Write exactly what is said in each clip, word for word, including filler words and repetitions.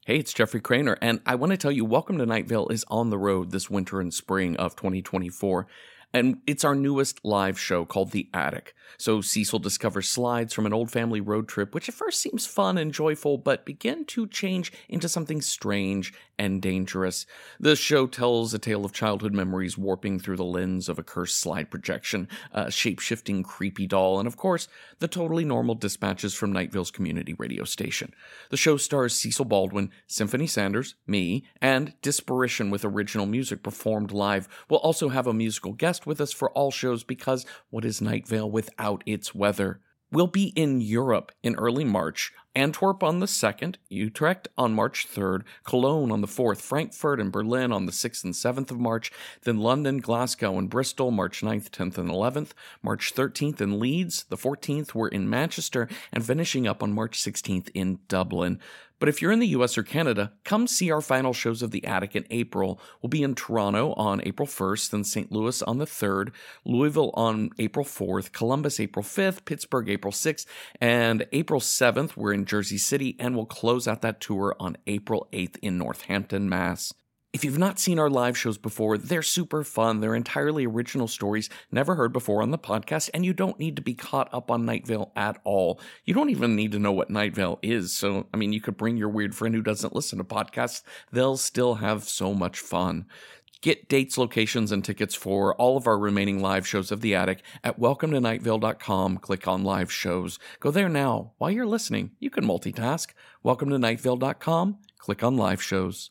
Hey, it's Jeffrey Craner, and I want to tell you, Welcome to Night Vale is on the road this winter and spring of twenty twenty-four, and it's our newest live show called The Attic. So Cecil discovers slides from an old family road trip, which at first seems fun and joyful, but begin to change into something strange and dangerous. The show tells a tale of childhood memories warping through the lens of a cursed slide projection, a shape-shifting creepy doll, and of course, the totally normal dispatches from Night Vale's community radio station. The show stars Cecil Baldwin, Symphony Sanders, me, and Disparition with original music performed live. We'll also have a musical guest with us for all shows because what is Night Vale without its weather? We'll be in Europe in early March, Antwerp on the second, Utrecht on March third, Cologne on the fourth, Frankfurt and Berlin on the sixth and seventh of March, then London, Glasgow, and Bristol March ninth, tenth, and eleventh, March thirteenth in Leeds, the fourteenth we're in Manchester, and finishing up on March sixteenth in Dublin. But if you're in the U S or Canada, come see our final shows of The Attic in April. We'll be in Toronto on April first, then Saint Louis on the third, Louisville on April fourth, Columbus April fifth, Pittsburgh April sixth, and April seventh we're in Jersey City, and we'll close out that tour on April eighth in Northampton, Mass. If you've not seen our live shows before, they're super fun. They're entirely original stories never heard before on the podcast, and you don't need to be caught up on Night Vale at all. You don't even need to know what Night Vale is. So, I mean, you could bring your weird friend who doesn't listen to podcasts. They'll still have so much fun. Get dates, locations, and tickets for all of our remaining live shows of The Attic at welcome to night vale dot com. Click on live shows. Go there now. While you're listening, you can multitask. welcome to night vale dot com. Click on live shows.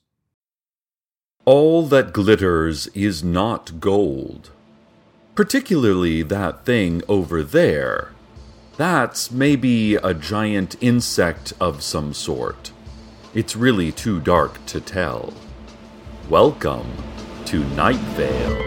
All that glitters is not gold. Particularly that thing over there. That's maybe a giant insect of some sort. It's really too dark to tell. Welcome to Night Vale.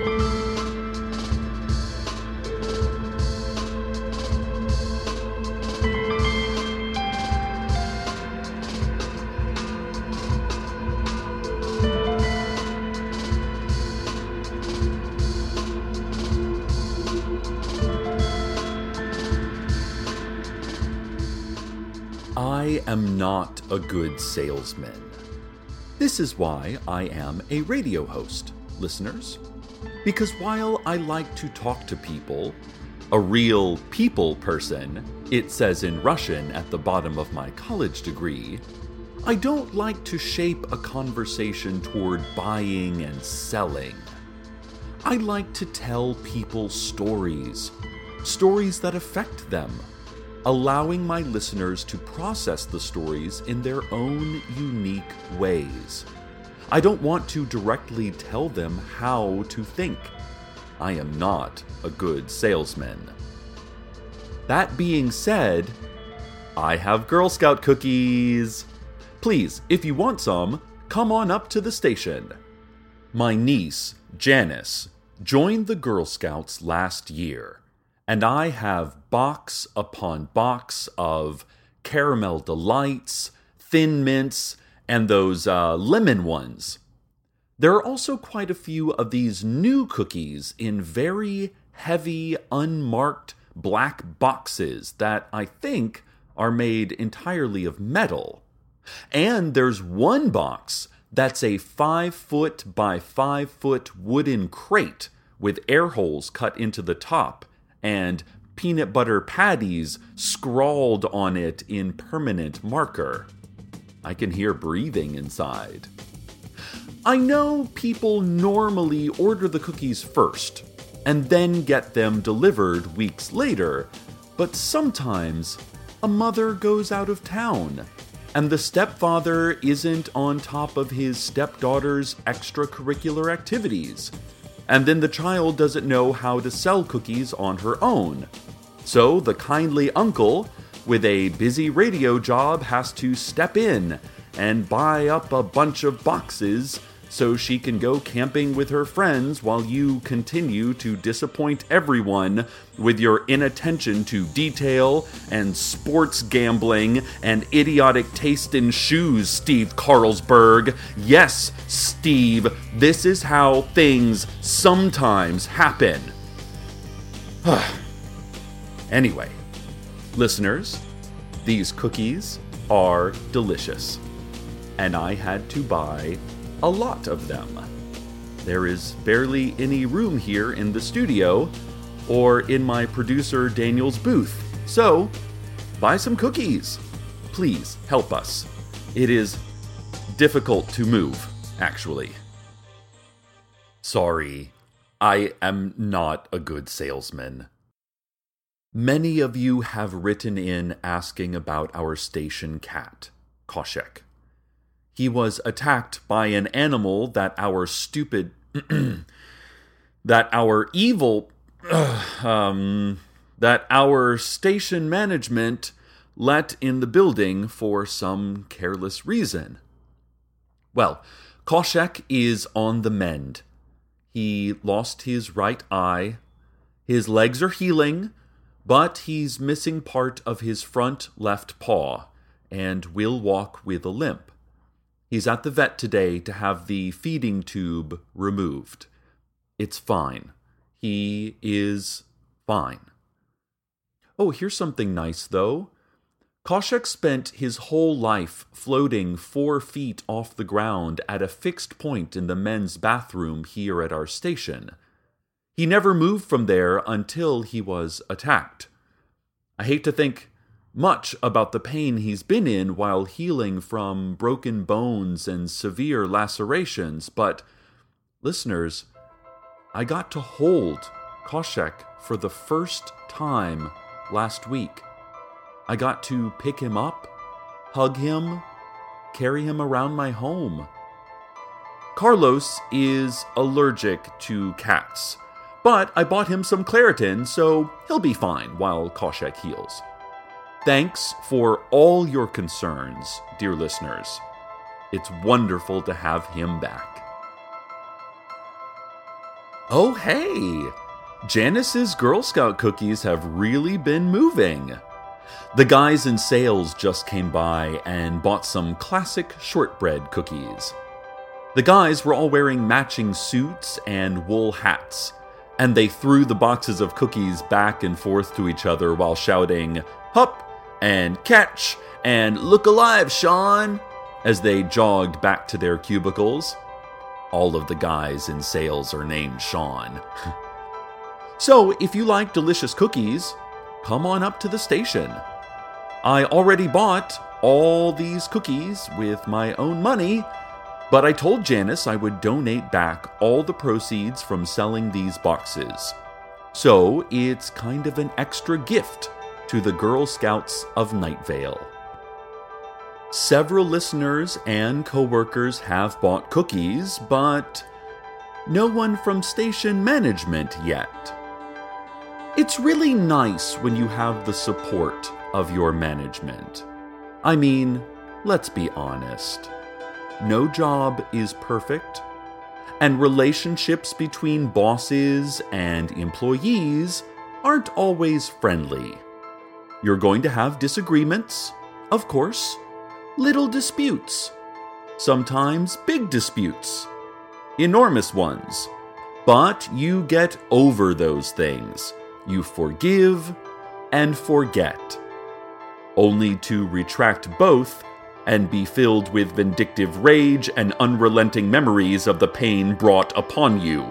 I am not a good salesman. This is why I am a radio host, listeners. Because while I like to talk to people, a real people person, it says in Russian at the bottom of my college degree, I don't like to shape a conversation toward buying and selling. I like to tell people stories, stories that affect them, allowing my listeners to process the stories in their own unique ways. I don't want to directly tell them how to think. I am not a good salesman. That being said, I have Girl Scout cookies. Please, if you want some, come on up to the station. My niece, Janice, joined the Girl Scouts last year, and I have box upon box of caramel delights, thin mints, and those uh, lemon ones. There are also quite a few of these new cookies in very heavy, unmarked black boxes that I think are made entirely of metal. And there's one box that's a five foot by five foot wooden crate with air holes cut into the top and peanut butter patties scrawled on it in permanent marker. I can hear breathing inside. I know people normally order the cookies first and then get them delivered weeks later, but sometimes a mother goes out of town and the stepfather isn't on top of his stepdaughter's extracurricular activities. And then the child doesn't know how to sell cookies on her own. So the kindly uncle, with a busy radio job, has to step in and buy up a bunch of boxes so she can go camping with her friends while you continue to disappoint everyone with your inattention to detail and sports gambling and idiotic taste in shoes, Steve Carlsberg. Yes, Steve, this is how things sometimes happen. Anyway, listeners, these cookies are delicious. and I had to buy a lot of them. There is barely any room here in the studio or in my producer Daniel's booth, so buy some cookies. Please help us. It is difficult to move, actually. Sorry, I am not a good salesman. Many of you have written in asking about our station cat, Koshek. He was attacked by an animal that our stupid, that our evil, um, that our station management let in the building for some careless reason. Well, Koshek is on the mend. He lost his right eye. His legs are healing, but he's missing part of his front left paw and will walk with a limp. He's at the vet today to have the feeding tube removed. It's fine. He is fine. Oh, here's something nice, though. Koshek spent his whole life floating four feet off the ground at a fixed point in the men's bathroom here at our station. He never moved from there until he was attacked. I hate to think much about the pain he's been in while healing from broken bones and severe lacerations, but, listeners, I got to hold Koshek for the first time last week. I got to pick him up, hug him, carry him around my home. Carlos is allergic to cats, but I bought him some Claritin, so he'll be fine while Koshek heals. Thanks for all your concerns, dear listeners. It's wonderful to have him back. Oh, hey! Janice's Girl Scout cookies have really been moving. The guys in sales just came by and bought some classic shortbread cookies. The guys were all wearing matching suits and wool hats, and they threw the boxes of cookies back and forth to each other while shouting, "Hup!" and "Catch!" and "Look alive, Sean!" as they jogged back to their cubicles. All of the guys in sales are named Sean. So, if you like delicious cookies, come on up to the station. I already bought all these cookies with my own money, but I told Janice I would donate back all the proceeds from selling these boxes. So, it's kind of an extra gift to the Girl Scouts of Night Vale. Several listeners and co-workers have bought cookies, but no one from station management yet. It's really nice when you have the support of your management. I mean, let's be honest. No job is perfect, and relationships between bosses and employees aren't always friendly. You're going to have disagreements, of course, little disputes, sometimes big disputes, enormous ones, but you get over those things. You forgive and forget, only to retract both and be filled with vindictive rage and unrelenting memories of the pain brought upon you.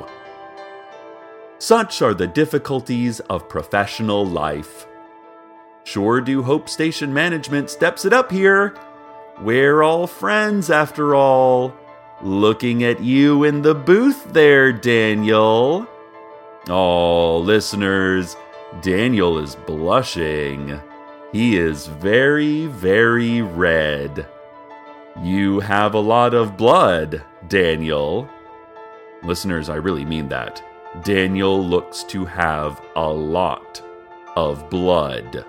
Such are the difficulties of professional life. Sure do hope station management steps it up here. We're all friends after all. Looking at you in the booth there, Daniel. Oh, listeners, Daniel is blushing. He is very, very red. You have a lot of blood, Daniel. Listeners, I really mean that. Daniel looks to have a lot of blood.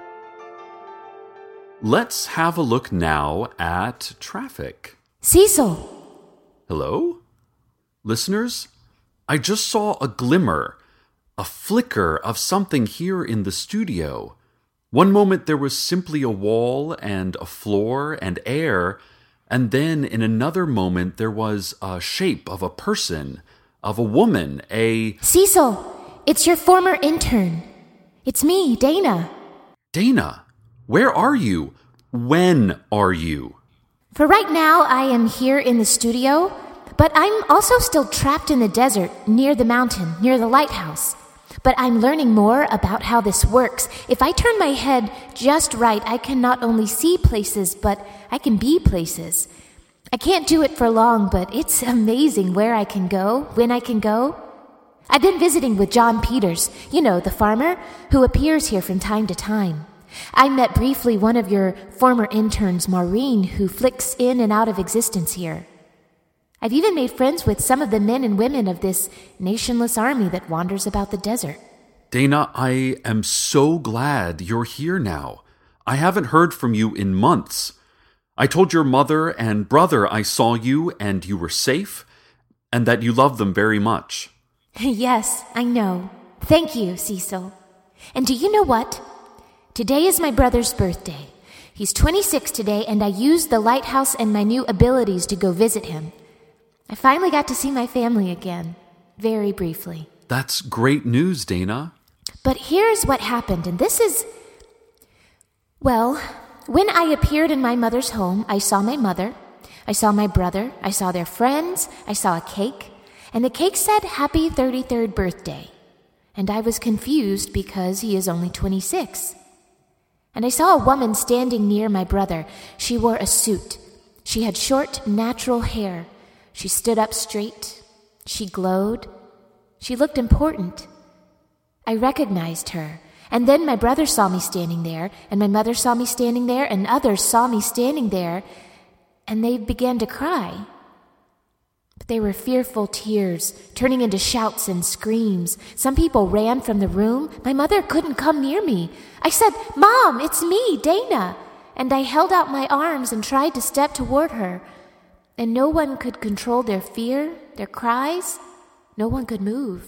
Let's have a look now at traffic. Cecil! Hello? Listeners, I just saw a glimmer, a flicker of something here in the studio. One moment there was simply a wall and a floor and air, and then in another moment there was a shape of a person, of a woman, a... Cecil, it's your former intern. It's me, Dana. Dana, where are you? When are you? For right now, I am here in the studio, but I'm also still trapped in the desert near the mountain, near the lighthouse. But I'm learning more about how this works. If I turn my head just right, I can not only see places, but I can be places. I can't do it for long, but it's amazing where I can go, when I can go. I've been visiting with John Peters, you know, the farmer, who appears here from time to time. I met briefly one of your former interns, Maureen, who flicks in and out of existence here. I've even made friends with some of the men and women of this nationless army that wanders about the desert. Dana, I am so glad you're here now. I haven't heard from you in months. I told your mother and brother I saw you and you were safe, and that you love them very much. Yes, I know. Thank you, Cecil. And do you know what? Today is my brother's birthday. He's twenty-six today, and I used the lighthouse and my new abilities to go visit him. I finally got to see my family again, very briefly. That's great news, Dana. But here's what happened, and this is... Well, when I appeared in my mother's home, I saw my mother, I saw my brother, I saw their friends, I saw a cake, and the cake said, "Happy thirty-third birthday." And I was confused because he is only twenty-six. And I saw a woman standing near my brother. She wore a suit. She had short, natural hair. She stood up straight. She glowed. She looked important. I recognized her. And then my brother saw me standing there, and my mother saw me standing there, and others saw me standing there, and they began to cry. But they were fearful tears, turning into shouts and screams. Some people ran from the room. My mother couldn't come near me. I said, "Mom, it's me, Dana." And I held out my arms and tried to step toward her. And no one could control their fear, their cries. No one could move.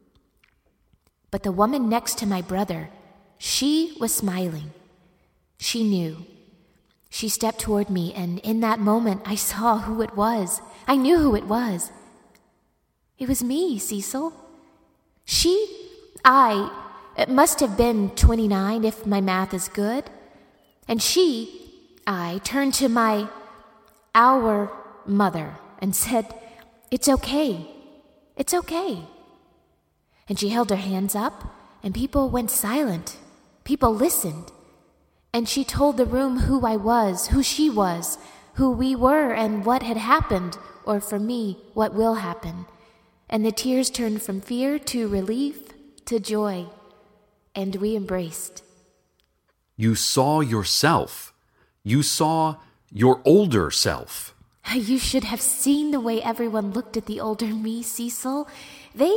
But the woman next to my brother, she was smiling. She knew. She stepped toward me, and in that moment, I saw who it was. I knew who it was. It was me, Cecil. She, I, it must have been twenty-nine if my math is good. And she, I, turned to my, our mother and said, "It's okay. It's okay." And she held her hands up, and people went silent. People listened. And she told the room who I was, who she was, who we were, and what had happened, or for me, what will happen. And the tears turned from fear to relief to joy, and we embraced. You saw yourself. You saw your older self. You should have seen the way everyone looked at the older me, Cecil. They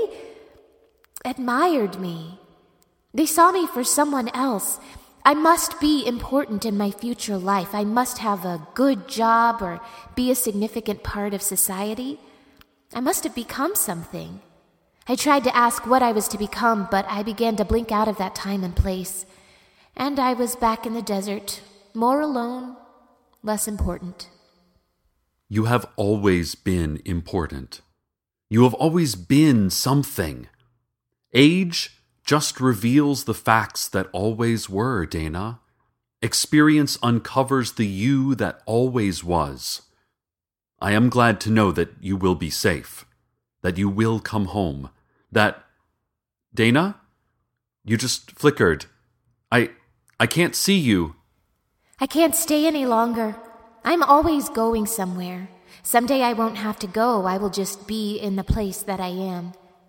admired me. They saw me for someone else. I must be important in my future life. I must have a good job or be a significant part of society. I must have become something. I tried to ask what I was to become, but I began to blink out of that time and place. And I was back in the desert, more alone, less important. You have always been important. You have always been something. Age just reveals the facts that always were, Dana. Experience uncovers the you that always was. I am glad to know that you will be safe, that you will come home, that... Dana? You just flickered. I... I can't see you. I can't stay any longer. I'm always going somewhere. Someday I won't have to go. I will just be in the place that I am.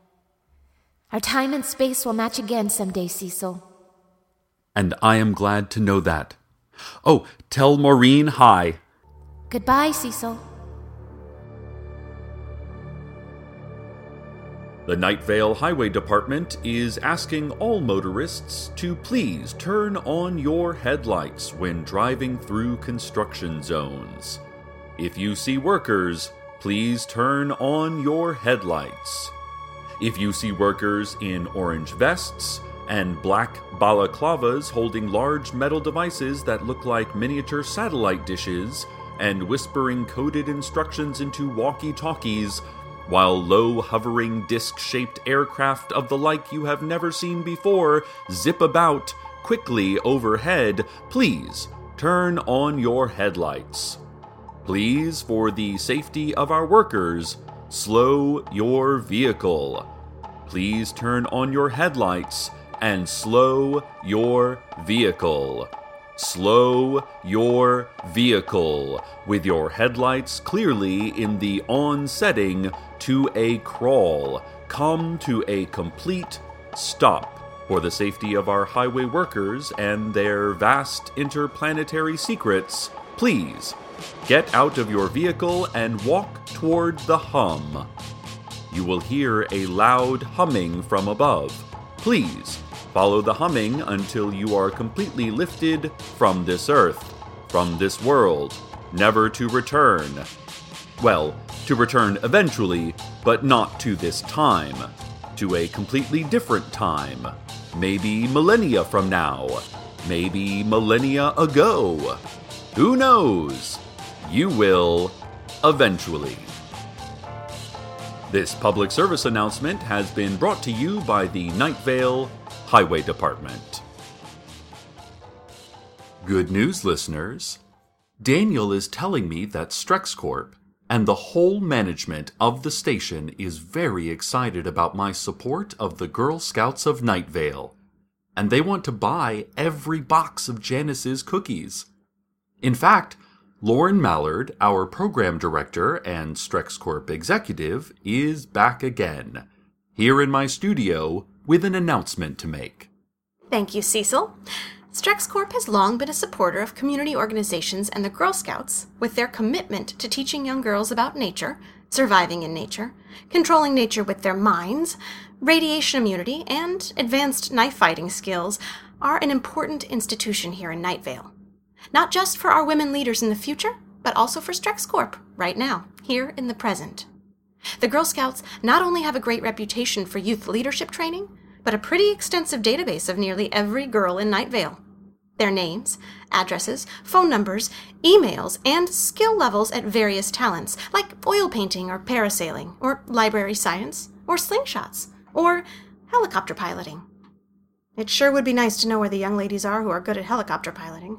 Our time and space will match again someday, Cecil. And I am glad to know that. Oh, tell Maureen hi. Goodbye, Cecil. The Night Vale Highway Department is asking all motorists to please turn on your headlights when driving through construction zones. If you see workers, please turn on your headlights. If you see workers in orange vests and black balaclavas holding large metal devices that look like miniature satellite dishes and whispering coded instructions into walkie-talkies, while low-hovering disc-shaped aircraft of the like you have never seen before zip about quickly overhead, please turn on your headlights. Please, for the safety of our workers, slow your vehicle. Please turn on your headlights and slow your vehicle. Slow your vehicle with your headlights clearly in the on setting to a crawl. Come to a complete stop. For the safety of our highway workers and their vast interplanetary secrets, please get out of your vehicle and walk toward the hum. You will hear a loud humming from above. Please follow the humming until you are completely lifted from this earth, from this world, never to return. Well, to return eventually, but not to this time. To a completely different time. Maybe millennia from now. Maybe millennia ago. Who knows? You will eventually. This public service announcement has been brought to you by the Night Vale Highway Department. Good news, listeners. Daniel is telling me that StrexCorp and the whole management of the station is very excited about my support of the Girl Scouts of Night Vale, and they want to buy every box of Janice's cookies. In fact, Lauren Mallard, our program director and StrexCorp executive, is back again, here in my studio with an announcement to make. Thank you, Cecil. StrexCorp has long been a supporter of community organizations and the Girl Scouts with their commitment to teaching young girls about nature, surviving in nature, controlling nature with their minds, radiation immunity, and advanced knife fighting skills are an important institution here in Night Vale. Not just for our women leaders in the future, but also for StrexCorp right now, here in the present. The Girl Scouts not only have a great reputation for youth leadership training, but a pretty extensive database of nearly every girl in Night Vale. Their names, addresses, phone numbers, emails, and skill levels at various talents, like oil painting or parasailing, or library science, or slingshots, or helicopter piloting. It sure would be nice to know where the young ladies are who are good at helicopter piloting.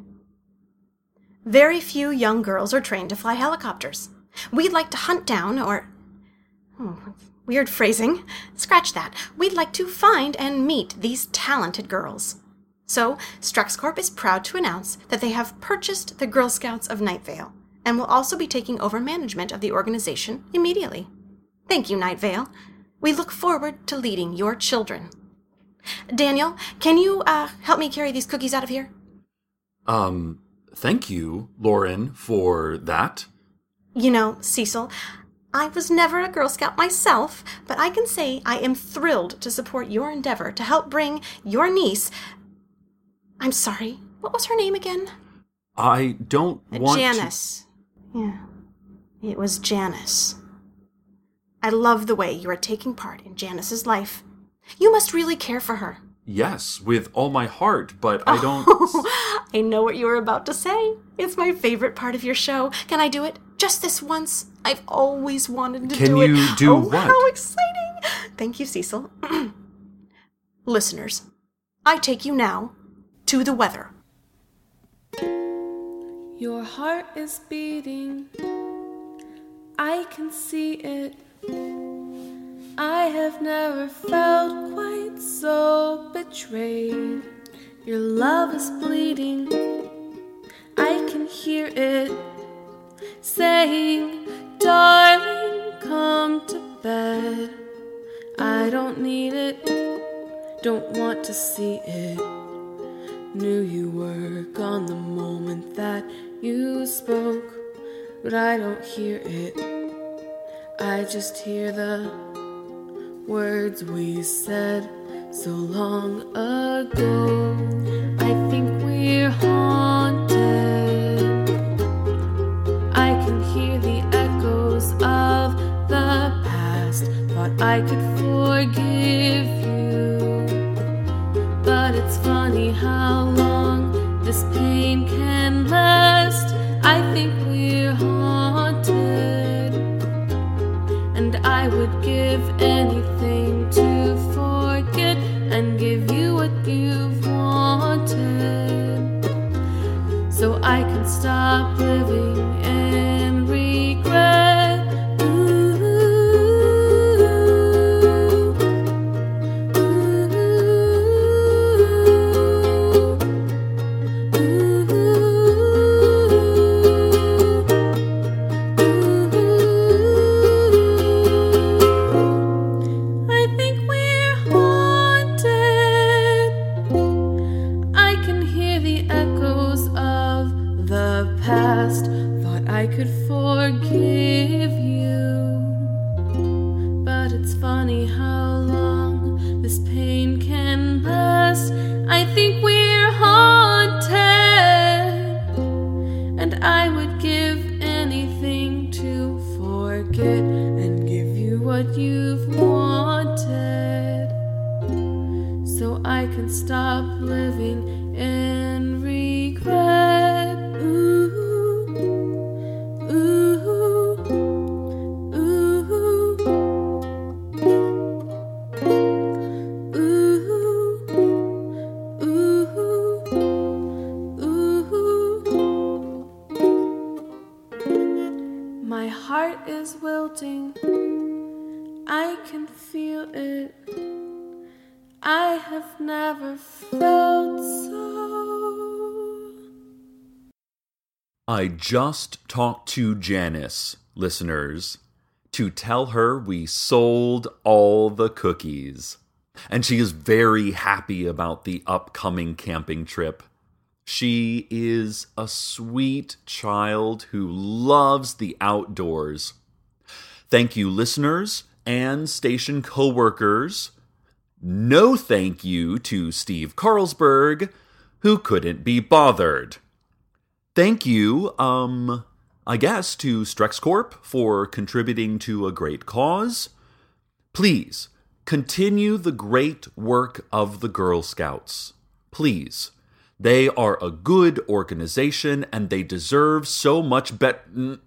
Very few young girls are trained to fly helicopters. We'd like to hunt down or... Oh, weird phrasing. Scratch that. We'd like to find and meet these talented girls. So, StrexCorp is proud to announce that they have purchased the Girl Scouts of Night Vale and will also be taking over management of the organization immediately. Thank you, Night Vale. We look forward to leading your children. Daniel, can you uh, help me carry these cookies out of here? Um, thank you, Lauren, for that. You know, Cecil, I was never a Girl Scout myself, but I can say I am thrilled to support your endeavor to help bring your niece... I'm sorry, what was her name again? I don't want Janice. To... Yeah, it was Janice. I love the way you are taking part in Janice's life. You must really care for her. Yes, with all my heart, but I don't... Oh, I know what you were about to say. It's my favorite part of your show. Can I do it? Just this once. I've always wanted to Can do it. Can you do oh, what? How exciting. Thank you, Cecil. Listeners, I take you now to the weather. Your heart is beating. I can see it. I have never felt quite so betrayed. Your love is bleeding. I can hear it saying, darling, come to bed. I don't need it, don't want to see it. Knew you were gone the moment that you spoke, but I don't hear it. I just hear the words we said so long ago. I think we're haunted. I can hear the echoes of the past. Thought I could forgive you, but it's funny how long this pain can last. I think we're haunted, and I would give anything to forget and give you what you've wanted, so I can stop living in me how long this pain can last. I think we're haunted, and I would give anything to forget and give you what you've wanted, so I can stop living in regret. Ooh, ooh, ooh, ooh, ooh. My heart is wilting, I can feel it. I have never felt so. I just talked to Janice, listeners, to tell her we sold all the cookies. And she is very happy about the upcoming camping trip. She is a sweet child who loves the outdoors. Thank you, listeners and station co-workers. No thank you to Steve Carlsberg, who couldn't be bothered. Thank you, um, I guess, to StrexCorp for contributing to a great cause. Please, continue the great work of the Girl Scouts. Please. They are a good organization, and they deserve so much better.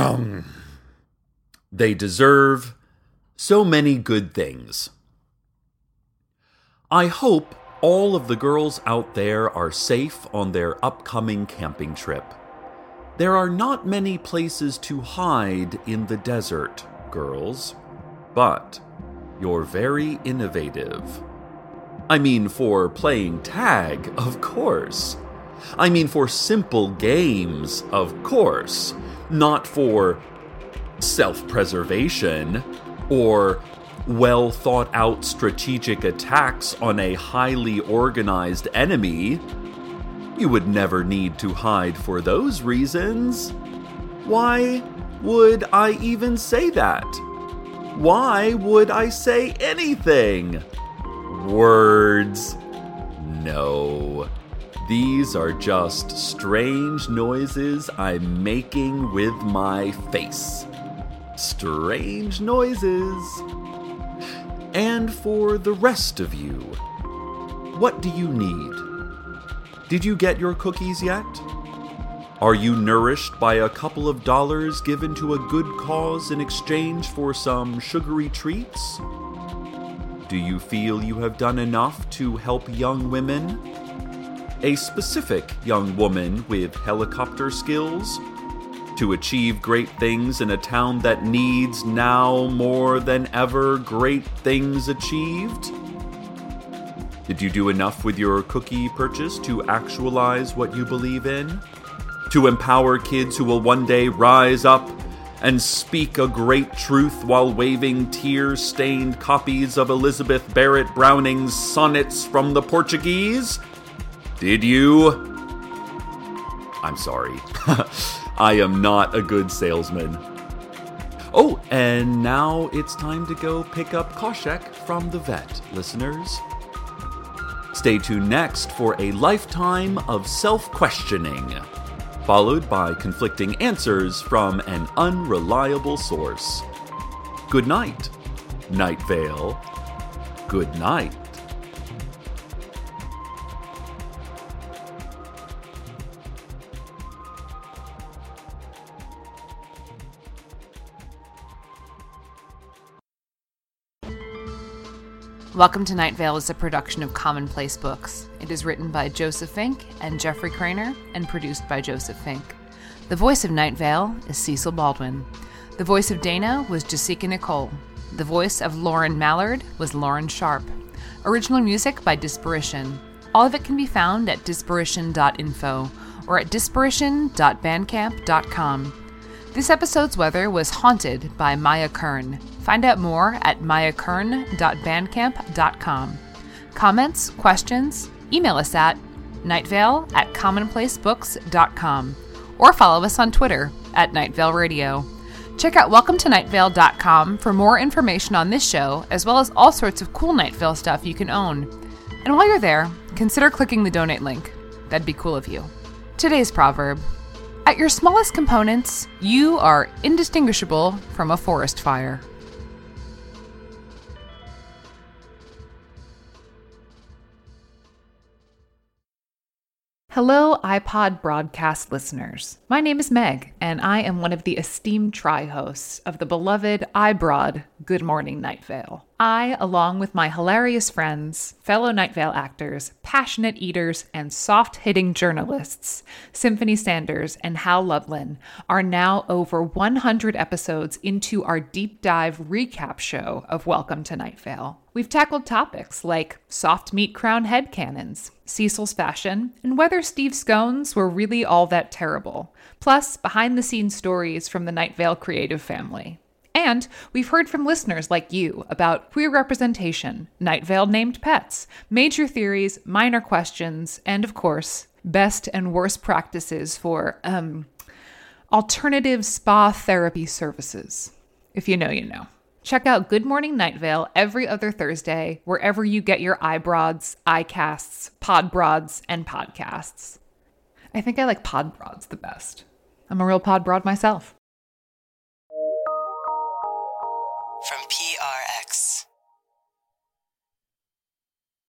They deserve so many good things. I hope all of the girls out there are safe on their upcoming camping trip. There are not many places to hide in the desert, girls, but you're very innovative. I mean, for playing tag, of course. I mean, for simple games, of course. Not for self-preservation or well-thought-out strategic attacks on a highly organized enemy. You would never need to hide for those reasons. Why would I even say that? Why would I say anything? Words. No. These are just strange noises I'm making with my face. Strange noises. And for the rest of you, what do you need? Did you get your cookies yet? Are you nourished by a couple of dollars given to a good cause in exchange for some sugary treats? Do you feel you have done enough to help young women? A specific young woman with helicopter skills? To achieve great things in a town that needs now more than ever great things achieved? Did you do enough with your cookie purchase to actualize what you believe in? To empower kids who will one day rise up and speak a great truth while waving tear-stained copies of Elizabeth Barrett Browning's Sonnets from the Portuguese? Did you? I'm sorry. I am not a good salesman. Oh, and now it's time to go pick up Koshek from the vet, listeners. Stay tuned next for a lifetime of self-questioning, followed by conflicting answers from an unreliable source. Good night, Night Vale. Good night. Welcome to Night Vale is a production of Commonplace Books. It is written by Joseph Fink and Jeffrey Craner and produced by Joseph Fink. The voice of Night Vale is Cecil Baldwin. The voice of Dana was Jessica Nicole. The voice of Lauren Mallard was Lauren Sharp. Original music by Disparition. All of it can be found at disparition dot info or at disparition dot bandcamp dot com. This episode's weather was Haunted by Maya Kern. Find out more at maya kern dot bandcamp dot com. Comments, questions, email us at nightvale at commonplacebooks dot com or follow us on Twitter at Night Vale Radio. Check out welcome to night vale dot com for more information on this show, as well as all sorts of cool Night Vale stuff you can own. And while you're there, consider clicking the donate link. That'd be cool of you. Today's proverb: at your smallest components, you are indistinguishable from a forest fire. Hello, iPod broadcast listeners. My name is Meg, and I am one of the esteemed tri-hosts of the beloved iBroad Good Morning Night Vale. I, along with my hilarious friends, fellow Night Vale actors, passionate eaters, and soft-hitting journalists, Symphony Sanders and Hal Lublin, are now over one hundred episodes into our deep dive recap show of Welcome to Night Vale. We've tackled topics like soft meat crown headcanons, Cecil's fashion, and whether Steve scones were really all that terrible, plus behind-the-scenes stories from the Night Vale creative family. And we've heard from listeners like you about queer representation, Night Vale named pets, major theories, minor questions, and of course, best and worst practices for, um, alternative spa therapy services. If you know, you know. Check out Good Morning Night Vale every other Thursday, wherever you get your iBroads, iCasts, Podbroads, and podcasts. I think I like Podbroads the best. I'm a real Podbroad myself. From P R X.